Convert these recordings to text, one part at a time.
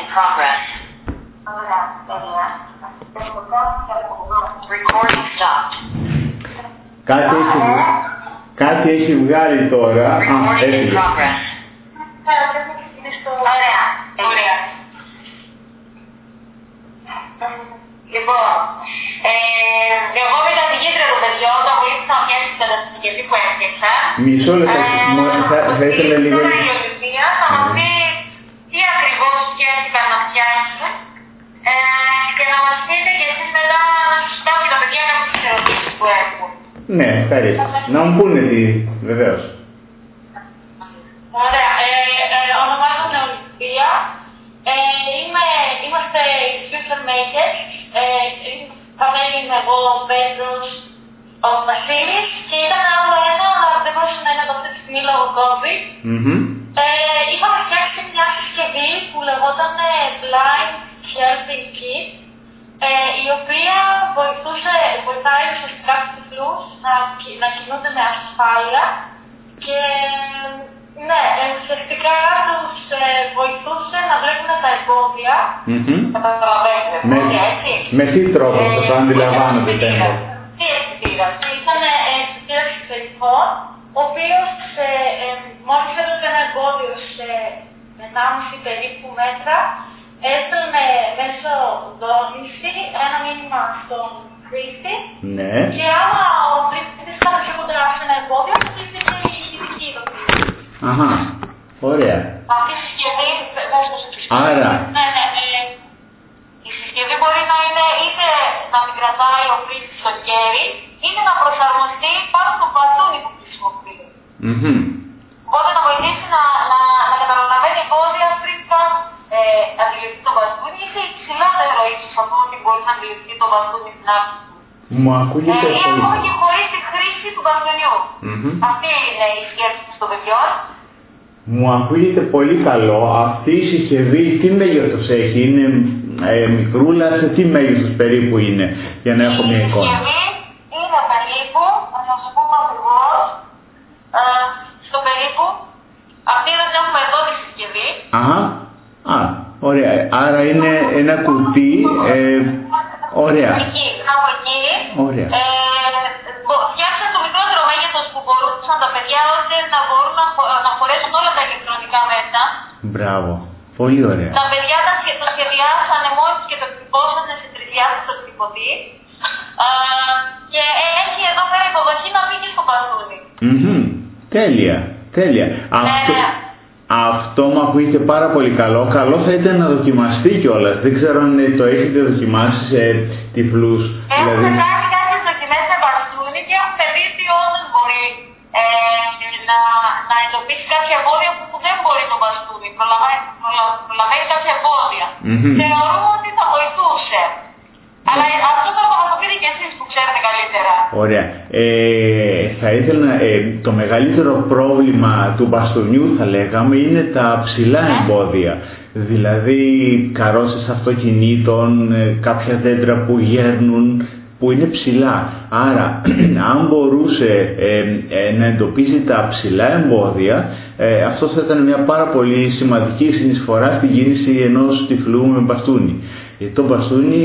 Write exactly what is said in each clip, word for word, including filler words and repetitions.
progress. Recording stopped. Κάτι έχει, κάτι έχει βγάλει τώρα. Α, έφυγε. Ωραία, ωραία. Λοιπόν, ε, εγώ είμαι η καθηγήτρια των παιδιών, θα βοήθησα να φτιάξει την κατασκευή που έφτιαξα. Μισό λεπτό, θα, θα ήθελα λίγο... Θα μας πει τι ακριβώς σκέφτηκαν να φτιάξουν ε, και να μας πείτε και εσείς μετά να σας κάνω και τα παιδιά κάποιες ερωτήσεις που έχουν. Ναι, ευχαριστώ. Να μου πούνε τι, βεβαίως. Ωραία. Ε, ε, ονομάζομαι Ολυμπία. Ε, είμαι, είμαστε οι Future Makers. Ε, Παμέλη είμαι εγώ, ο Πέτρος, ο Βασίλης και ήταν άλλο ένα, αλλά δεν μπορούσα να είναι από αυτή τη στιγμή λόγω COVID. Mm-hmm. Ε, είχαμε φτιάξει μια συσκευή που λεγόταν Blind Helping Kit, ε, η οποία βοηθούσε, βοηθάει ουσιαστικά τους τυφλούς να, να κινούνται με ασφάλεια και ναι, ουσιαστικά τους ε, βοηθούσε να βλέπουν τα εμπόδια. Mm-hmm. Καταλαβαίνετε, εμπόδια, έτσι. Με τι τρόπο θα το αντιλαμβάνονται tempo? Τι αισθητήρα. Ήταν αισθητήρα εξωτερικών, ο οποίος ε, ε, μόλις έδωσε ένα εμπόδιο σε ενάμιση περίπου μέτρα, έστελνε μέσω δόνηση ένα μήνυμα στον χρήστη. Ναι. Και άμα ο χρήστης ήταν πιο κοντά σε ένα εμπόδιο, θα υπήρχε η ειδική ειδοποίηση. Αχα, ωραία. Αυτή η συσκευή, άρα, ναι, ναι, ε, η συσκευή μπορεί να είναι είτε να μην κρατάει ο χρήστης στο χέρι, είτε να προσαρμοστεί πάνω στο μπαστούνι που χρησιμοποιεί. Mm-hmm. Οπότε να βοηθήσει να, να, να καταλαβαίνει εμπόδια πριν καν ε, αντιληφθεί το μπαστούνι, είτε υψηλότερο ίσως από ότι μπορεί να αντιληφθεί το μπαστούνι στην άψη του. Μου ακούγεται ε, ή ακόμα και χωρίς τη χρήση του μπαστούνιου. Mm-hmm. Αυτή είναι η σκέψη των παιδιών. Μου ακούγεται πολύ καλό. Αυτή η συσκευή τι μέγεθος έχει? Είναι ε, μικρούλα, σε τι μέγεθος περίπου είναι? Για να έχω μια εικόνα. Η συσκευή είναι περίπου, να σας πούμε ακριβώς, ε, στο περίπου, αυτή είναι που έχουμε εδώ τη συσκευή. Αχα, α, ωραία. Άρα είναι ένα κουτί, ε, ωραία. Εκεί, κάπου εκεί. Ωραία. Ε, φτιάξαν το μικρότερο μέγεθος που μπορούσαν τα παιδιά ώστε να μπορούν να, χω, να χωρέσουν όλα τα ηλεκτρονικά μέσα. Μπράβο. Πολύ ωραία. Τα παιδιά τα σχε, το σχεδιάσανε μόλις και το εκτυπώσανε σε τρισδιάστατο τυπωτή. Ε, και έχει εδώ πέρα υποδοχή να μπει και στο μπαστούνι. Mm-hmm. Τέλεια. Τέλεια. Ναι, Αυτό, ναι. αυτό μου ακούγεται πάρα πολύ καλό. Καλό θα ήταν να δοκιμαστεί κιόλας. Δεν ξέρω αν το έχετε δοκιμάσει σε τυφλούς. Έχουμε δηλαδή... κάνει κάποιες δοκιμές με μπαστούνι και έχουμε δει ότι όντως μπορεί ε, να, να εντοπίσει κάποια εμπόδια που δεν μπορεί το μπαστούνι. Προλαβαίνει, προλαβαίνει κάποια εμπόδια. Mm-hmm. Θεωρούμε ότι θα βοηθούσε. Αλλά αυτό θα το πείτε και εσείς που ξέρετε καλύτερα. Ωραία. Ε, θα ήθελα, ε, το μεγαλύτερο πρόβλημα του μπαστούνιου θα λέγαμε είναι τα ψηλά εμπόδια. Δηλαδή καρότσες αυτοκινήτων, ε, κάποια δέντρα που γέρνουν, που είναι ψηλά. Άρα, αν μπορούσε ε, ε, να εντοπίζει τα ψηλά εμπόδια, ε, αυτό θα ήταν μια πάρα πολύ σημαντική συνεισφορά στην κίνηση ενός τυφλού με μπαστούνι. Γιατί το μπαστούνι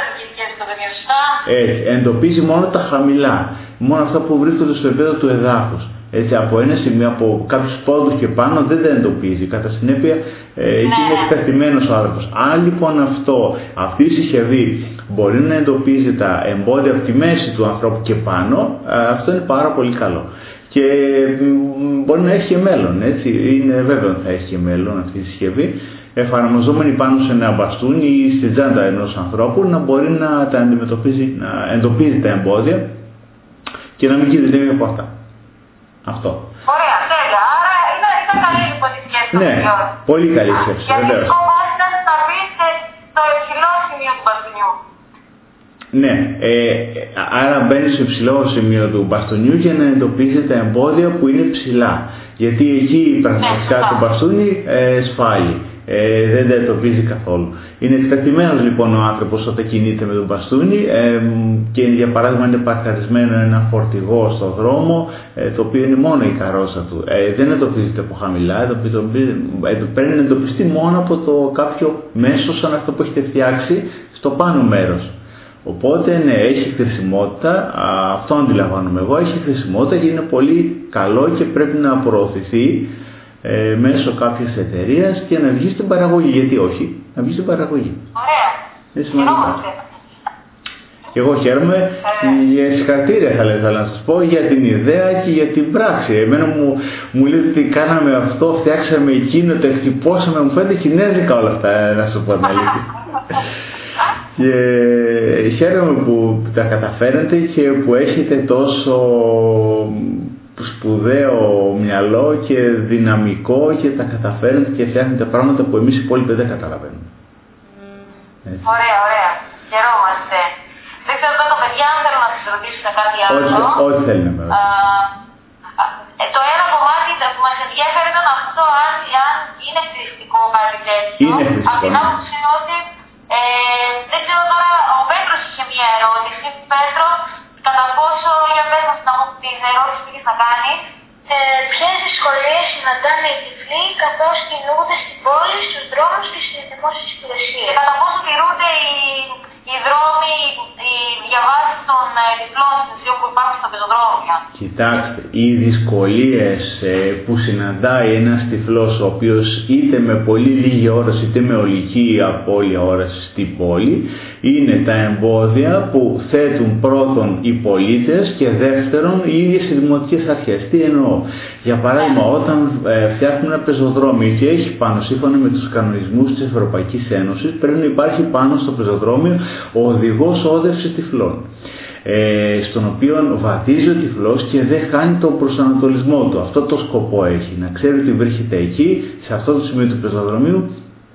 ε, εντοπίζει μόνο τα χαμηλά, μόνο αυτά που βρίσκονται στο επίπεδο του εδάφους. Έτσι, από ένα σημείο, από κάποιους πόντους και πάνω δεν τα εντοπίζει. Κατά συνέπεια, ε, εκεί είναι εκτεθειμένος ο άνθρωπος. Αν λοιπόν αυτό, αυτή η συσκευή μπορεί να εντοπίζει τα εμπόδια από τη μέση του ανθρώπου και πάνω, ε, αυτό είναι πάρα πολύ καλό. Και ε, μπορεί να έχει και μέλλον, έτσι. Είναι βέβαιο ότι θα έχει και μέλλον αυτή η συσκευή, εφαρμοζόμενη πάνω σε ένα μπαστούνι ή στην τσάντα ενός ανθρώπου, να μπορεί να τα αντιμετωπίζει, να εντοπίζει τα εμπόδια και να μην κινδυνεύει από αυτά. Αυτό. Ωραία, τέλεια. Άρα ήταν, ήταν καλή λοιπόν η σκέψη. Ναι, πολύ καλή σκέψη, βεβαίως. Γιατί ο ήταν να μπει στο υψηλό σημείο του μπαστούνιου. Ναι, ε, άρα μπαίνει στο υψηλό σημείο του μπαστούνιου για να εντοπίζει τα εμπόδια που είναι ψηλά. Γιατί εκεί πραγματικά το μπαστούνι ε, σφάλει. ε, δεν τα εντοπίζει καθόλου. Είναι εκτεθειμένος λοιπόν ο άνθρωπος όταν κινείται με τον μπαστούνι ε, και για παράδειγμα είναι παρκαρισμένο ένα φορτηγό στο δρόμο ε, το οποίο είναι μόνο η καρόσα του. Ε, δεν εντοπίζεται από χαμηλά, πρέπει να εντοπιστεί μόνο από το κάποιο μέσο σαν αυτό που έχετε φτιάξει στο πάνω μέρος. Οπότε ναι, έχει χρησιμότητα, αυτό αντιλαμβάνομαι εγώ, έχει χρησιμότητα και είναι πολύ καλό και πρέπει να προωθηθεί ε, μέσω κάποιας εταιρείας και να βγει στην παραγωγή. Γιατί όχι, να βγει στην παραγωγή. Ωραία. Είναι σημαντικό. Και εγώ χαίρομαι, για συγχαρητήρια θα ήθελα να σας πω για την ιδέα και για την πράξη. Εμένα μου, μου λέτε ότι κάναμε αυτό, φτιάξαμε εκείνο, το εκτυπώσαμε, μου φαίνεται κινέζικα όλα αυτά, να σου πω την αλήθεια. Και χαίρομαι που τα καταφέρετε και που έχετε τόσο σπουδαίο μυαλό και δυναμικό και τα καταφέρετε και φτιάχνετε πράγματα που εμείς οι υπόλοιποι δεν καταλαβαίνουμε. Έτσι. Ωραία, ωραία. Χαιρόμαστε. Δεν ξέρω τώρα τα παιδιά αν θέλουν να σας ρωτήσουν κάτι άλλο. Ό,τι θέλει να με ρωτήσουν. Το ένα κομμάτι που μας ενδιαφέρει ήταν αυτό, αν, αν είναι χρηστικό κάτι τέτοιο. Είναι χρηστικό. Από την άποψη ότι ε, δεν ξέρω τώρα, ο Πέτρος είχε μια ερώτηση. Πέτρο, κατά πόσο, για πες μας την ερώτηση που είχες να κάνεις. Ε, ποιες δυσκολίες συναντάνε οι τυφλοί καθώς κινούνται στην πόλη, στους δρόμους και στις δημόσιες υπηρεσίες. Και κατά πόσο τηρούνται οι, οι δρόμοι, οι διαβάσεις των ε, τυφλών που υπάρχουν στα πεζοδρόμια. Κοιτάξτε, οι δυσκολίες ε, που συναντάει ένας τυφλός ο οποίος είτε με πολύ λίγη όραση είτε με ολική απώλεια όραση στην πόλη είναι τα εμπόδια που θέτουν πρώτον οι πολίτες και δεύτερον οι ίδιες οι δημοτικές αρχές. Τι εννοώ? Για παράδειγμα, όταν ε, φτιάχνουν ένα πεζοδρόμιο και έχει πάνω σύμφωνα με τους κανονισμούς της Ευρωπαϊκής Ένωσης πρέπει να υπάρχει πάνω στο πεζοδρόμιο ο οδηγός όδευσης τυφλών. Ε, στον οποίο βαδίζει ο τυφλός και δεν χάνει τον προσανατολισμό του. Αυτό το σκοπό έχει, να ξέρει ότι βρίσκεται εκεί, σε αυτό το σημείο του πεζοδρομίου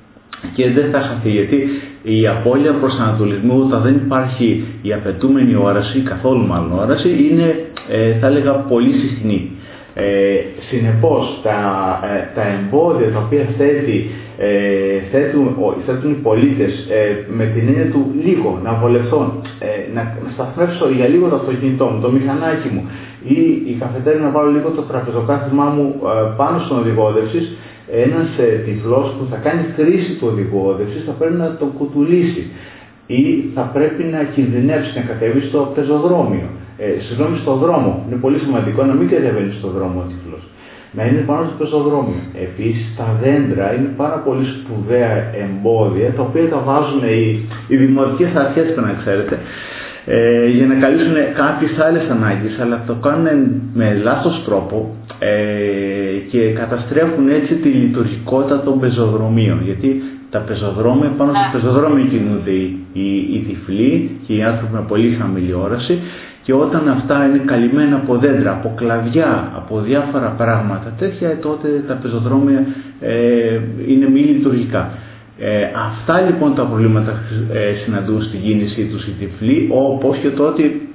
και δεν θα χαθεί, γιατί η απώλεια προσανατολισμού όταν δεν υπάρχει η απαιτούμενη όραση, καθόλου μάλλον όραση, είναι ε, θα έλεγα πολύ συχνή. Ε, συνεπώς τα, ε, τα εμπόδια τα οποία θέτει, ε, θέτουν, θέτουν οι πολίτες ε, με την έννοια του λίγο να βολευτώ, ε, να, να σταθμεύσω για λίγο το αυτοκίνητό μου, το μηχανάκι μου ή η καφετέρια να βάλω λίγο το τραπεζοκάθισμά μου ε, πάνω στον οδηγό όδευσης, ένας ε, τυφλός που θα κάνει χρήση του οδηγού όδευσης θα πρέπει να το κουτουλήσει ή θα πρέπει να κινδυνεύσει να κατέβει στο πεζοδρόμιο. Ε, συγγνώμη, στον δρόμο. Είναι πολύ σημαντικό να μην κατεβαίνει στον δρόμο ο τυφλός. Να είναι πάνω στο πεζοδρόμιο. Επίσης, τα δέντρα είναι πάρα πολύ σπουδαία εμπόδια, τα οποία τα βάζουν οι, οι δημοτικές αρχές, να ξέρετε, ε, για να καλύψουν κάποιες άλλες ανάγκες, αλλά το κάνουν με λάθος τρόπο ε, και καταστρέφουν έτσι τη λειτουργικότητα των πεζοδρομίων. Γιατί τα πεζοδρόμια, πάνω στο πεζοδρόμιο κινούνται οι, οι, οι τυφλοί και οι άνθρωποι με πολύ χαμηλή όραση. Και όταν αυτά είναι καλυμμένα από δέντρα, από κλαδιά, από διάφορα πράγματα τέτοια, τότε τα πεζοδρόμια ε, είναι μη λειτουργικά. Ε, αυτά λοιπόν τα προβλήματα ε, συναντούν στην κίνησή τους οι τυφλοί, όπως και το ότι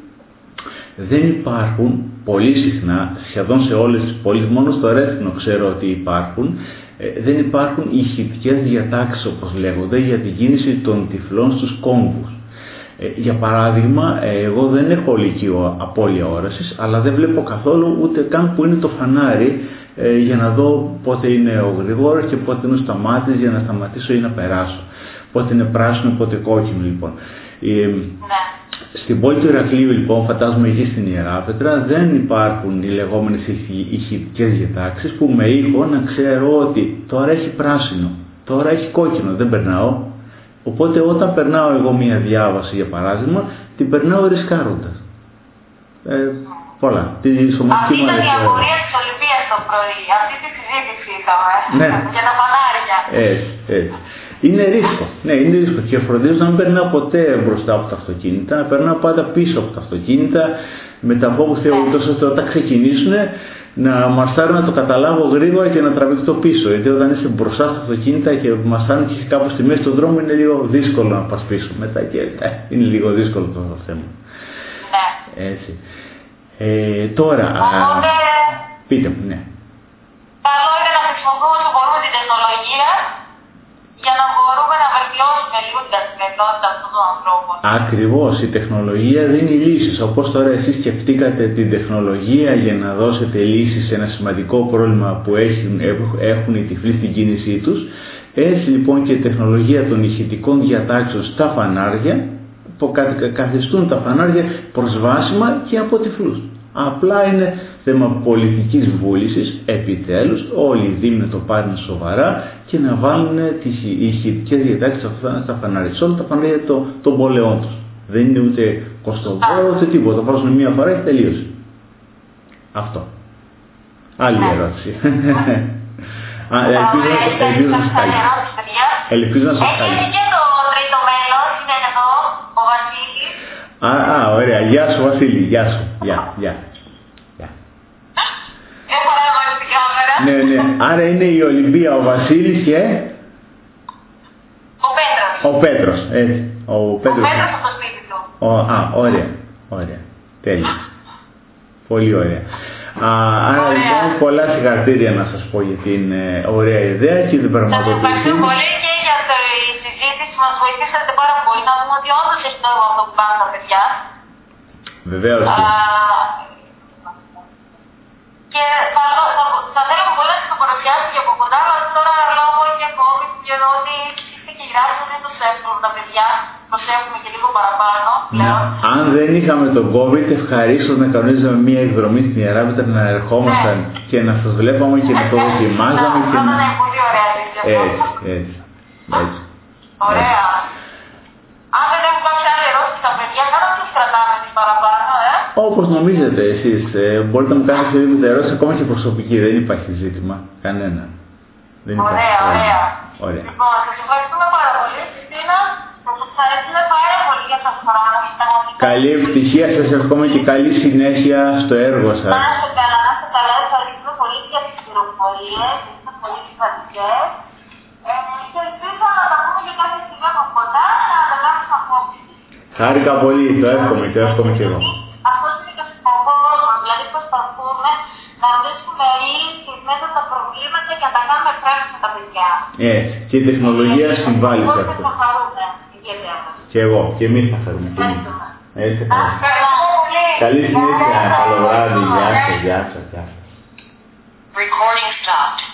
δεν υπάρχουν πολύ συχνά, σχεδόν σε όλες τις πόλεις, μόνο στο Ρέθινο ξέρω ότι υπάρχουν, ε, δεν υπάρχουν ηχητικές διατάξεις όπως λέγονται για την κίνηση των τυφλών στους κόμβους. Για παράδειγμα, εγώ δεν έχω ολική απώλεια όρασης, αλλά δεν βλέπω καθόλου ούτε καν που είναι το φανάρι ε, για να δω πότε είναι ο γρηγόρος και πότε είναι ο σταμάτης για να σταματήσω ή να περάσω. Πότε είναι πράσινο, πότε κόκκινο λοιπόν. Ε, στην πόλη του Ηρακλείου λοιπόν, φαντάζομαι εκεί στην Ιεράπετρα, δεν υπάρχουν οι λεγόμενες ηχητικές διατάξεις που με ήχο να ξέρω ότι τώρα έχει πράσινο, τώρα έχει κόκκινο, δεν περνάω. Οπότε όταν περνάω εγώ μία διάβαση για παράδειγμα, την περνάω ρισκάροντας. Ε, πολλά. Τη σωματική αυτή ήταν η απορία της Ολυμπίας το πρωί. Αυτή τη συζήτηση είχαμε. Ναι. Για τα φανάρια. Έτσι, έτσι. Είναι ρίσκο. Ναι, είναι ρίσκο. Και φροντίζω να μην περνάω ποτέ μπροστά από τα αυτοκίνητα, να περνάω πάντα πίσω από τα αυτοκίνητα, με τα φόβου θεότητος ώστε όταν ξεκινήσουν να μασάρω να το καταλάβω γρήγορα και να τραβήξω πίσω. Γιατί όταν είσαι μπροστά στα αυτοκίνητα και μασάρουν και κάπου στη μέση του δρόμου είναι λίγο δύσκολο να πας πίσω μετά και ε, είναι λίγο δύσκολο το θέμα. Ναι. Έτσι. Ε, τώρα, Οπότε, α, πείτε μου, ναι. καλό είναι να χρησιμοποιούμε όσο μπορούμε την τεχνολογία καθημερινότητα αυτών των ανθρώπων. Ακριβώς, η τεχνολογία δίνει λύσεις. Όπως τώρα εσείς σκεφτήκατε την τεχνολογία για να δώσετε λύσεις σε ένα σημαντικό πρόβλημα που έχουν, έχουν οι τυφλοί στην κίνησή τους, έτσι λοιπόν και η τεχνολογία των ηχητικών διατάξεων στα φανάρια που καθιστούν τα φανάρια προσβάσιμα και από τυφλούς. Απλά είναι θέμα πολιτικής βούλησης, επιτέλους όλοι οι δήμοι να το πάρουν σοβαρά και να βάλουν τις ηχητικές διατάξεις στα φανάρια, σε όλα τα φανάρια των, των πολεών τους. Δεν είναι ούτε κοστοβόρο ούτε τίποτα, το βάζουν μία φορά και τελείωσε. Αυτό. Άλλη ερώτηση. Ελπίζω να σας καλεί. Ελπίζω να σας καλεί. Έχει και το τρίτο μέλος, είναι εδώ, ο Βασίλης. Α, α, ωραία. Γεια σου Βασίλη, γεια σου. Γεια, γεια. Έχω να βάλει την κάμερα. Ναι, ναι. Άρα είναι η Ολυμπία, ο Βασίλης και... Ο Πέτρος. Ο Πέτρος, έτσι. Ο Πέτρος, ο Πέτρος από το σπίτι του. Ο, α, ωραία, ωραία. Τέλεια. Πολύ ωραία. Α, άρα λοιπόν πολλά συγχαρητήρια να σας πω για την ε, ωραία ιδέα και την πραγματοποίηση. Σας ευχαριστώ πολύ και για τη συζήτηση, μας βοηθήσατε πάρα πολύ να δούμε ότι όντως έχει νόημα αυτό που κάνουν τα παιδιά. Βεβαίως. Α, και θα, θα, θα θέλαμε πολύ να σας το παρουσιάσω και από κοντά, αλλά τώρα λόγω και COVID και ότι ψήφισε και η γράφη δεν είναι τόσο εύκολο τα παιδιά. Προσέχουμε και λίγο παραπάνω πλέον. Αν δεν είχαμε τον COVID, ευχαρίστως να κανονίζαμε μία εκδρομή στην Ιεράπετρα, να ερχόμασταν ναι. και να σας βλέπαμε και να το δοκιμάζαμε. Αυτό θα είναι πολύ ωραία τέτοια. Έτσι, έτσι, έτσι. Ωραία. Αν δεν έχουν κάποια άλλη ερώτηση τα παιδιά, κάνα τους κρατάμε τις παραπάνω, ε. Όπως νομίζετε εσείς, ε, μπορείτε να μου κάνετε οποιαδήποτε ερώτηση, ακόμα και προσωπική, δεν υπάρχει ζήτημα, κανένα. Δεν ωραία, υπάρχει ωραία. ωραία. Λοιπόν, σας ευχαριστούμε πάρα πολύ, Χριστίνα. Σας ευχαριστούμε πάρα πολύ για τον χρόνο. Καλή ευτυχία σας εύχομαι και καλή συνέχεια στο έργο σας. Να είστε καλά, να είστε καλά. Ευχαριστούμε πολύ για τις πληροφορίες. Είστε πολύ σημαντικές. Ε, και ελπίζω να τα πούμε και κάποια στιγμή από κοντά, να ανταλλάξουμε απόψεις. Χάρηκα πολύ, το εύχομαι, το εύχομαι και εγώ. Αυτός είναι και ο σκοπός μας, δηλαδή προσπαθούμε να βρίσκουμε λύσεις μέσα στα προβλήματα και να τα κάνουμε πράξη με τα παιδιά. Έτσι, και η τεχνολογία συμβάλλει σε αυτό. Θα χαρούμε, ιδιαίτερα. Και εγώ, και εμείς θα χαρούμε. Έτσι, καλή συνέχεια, καλό βράδυ, γεια σας, γεια σας, γεια σας. Recording stopped.